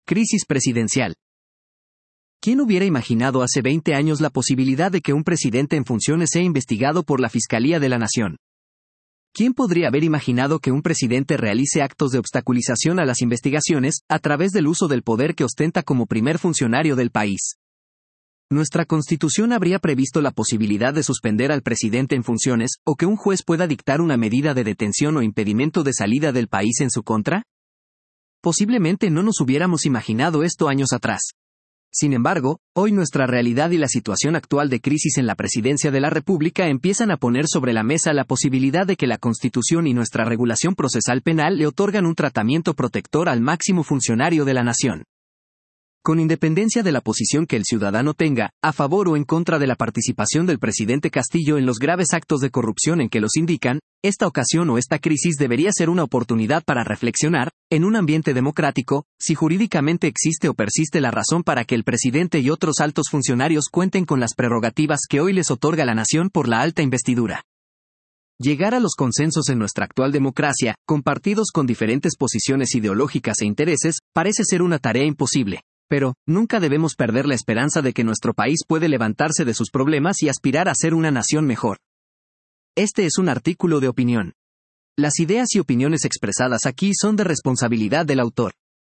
Crisis presidencial. ¿Quién hubiera imaginado hace 20 años la posibilidad de que un presidente en funciones sea investigado por la Fiscalía de la Nación? ¿Quién podría haber imaginado que un presidente realice actos de obstaculización a las investigaciones, a través del uso del poder que ostenta como primer funcionario del país? Nuestra Constitución habría previsto la posibilidad de suspender al presidente en funciones, o que un juez pueda dictar una medida de detención o impedimento de salida del país en su contra. Posiblemente no nos hubiéramos imaginado esto años atrás. Sin embargo, hoy nuestra realidad y la situación actual de crisis en la presidencia de la República empiezan a poner sobre la mesa la posibilidad de que la Constitución y nuestra regulación procesal penal le otorgan un tratamiento protector al máximo funcionario de la nación. Con independencia de la posición que el ciudadano tenga, a favor o en contra de la participación del presidente Castillo en los graves actos de corrupción en que los indican, esta ocasión o esta crisis debería ser una oportunidad para reflexionar, en un ambiente democrático, si jurídicamente existe o persiste la razón para que el presidente y otros altos funcionarios cuenten con las prerrogativas que hoy les otorga la nación por la alta investidura. Llegar a los consensos en nuestra actual democracia, con partidos con diferentes posiciones ideológicas e intereses, parece ser una tarea imposible. Pero, nunca debemos perder la esperanza de que nuestro país puede levantarse de sus problemas y aspirar a ser una nación mejor. Este es un artículo de opinión. Las ideas y opiniones expresadas aquí son de responsabilidad del autor.